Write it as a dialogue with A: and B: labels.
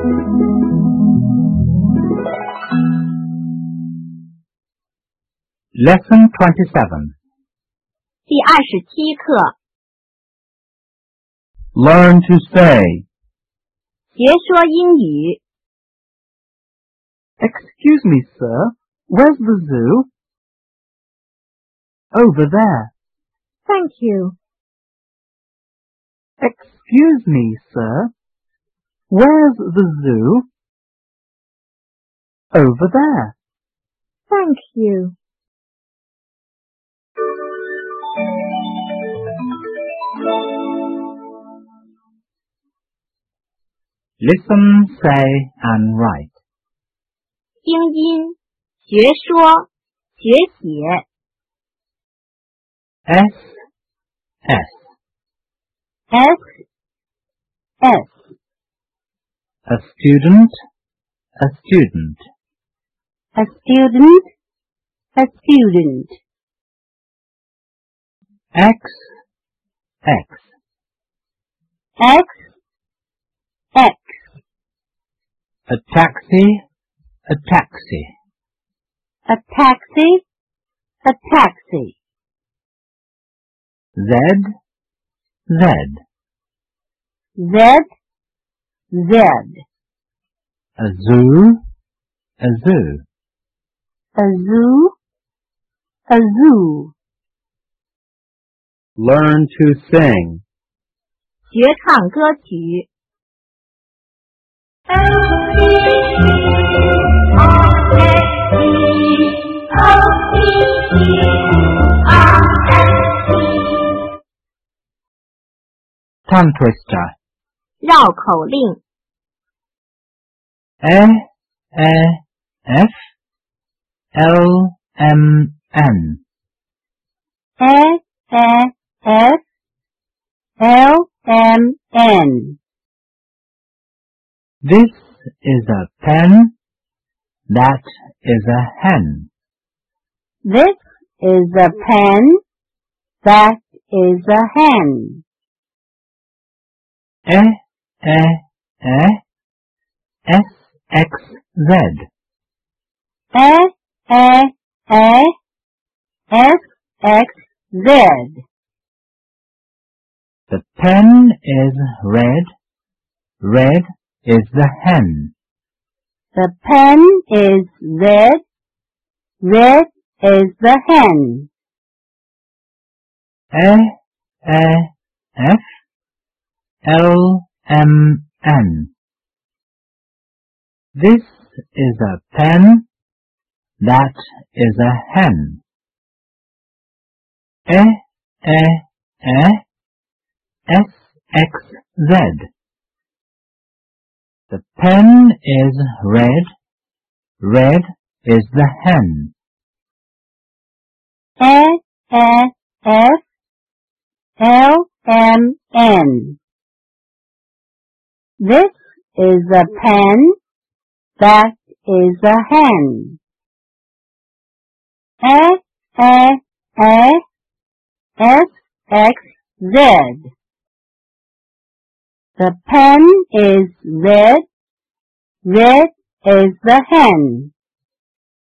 A: Lesson 27.
B: 第27课
A: Learn to say.
B: 学说英语
A: Excuse me, sir. Where's the zoo? Over there.
B: Thank you.
A: Excuse me, sir. Where's the zoo? Over there.
B: Thank you.
A: Listen, say, and write.
B: 听音学说学写
A: S, S.
B: S S
A: A student, a student.
B: A student A student
A: X, X.
B: X X
A: A taxi, a taxi.
B: A taxi A taxi
A: Z, Z.
B: Z Z
A: A zoo, a zoo.
B: A zoo A zoo
A: Learn to sing.
B: 学唱歌曲
A: Tongue twister.
B: 绕口令
A: A, F, L, M, N.
B: S S L M N
A: This is a pen. That is a hen.
B: This is a pen. That is a hen.
A: S, X, Z.
B: S X Z
A: The pen is red. Red is the hen.
B: The pen is red. Red is the hen.
A: F, L, M, N. This is a pen. That is a hen. S, X, Z. The pen is red. Red is the hen.
B: F L M N This is a pen. That is a hen. S X Z The pen is red. Red is the hen.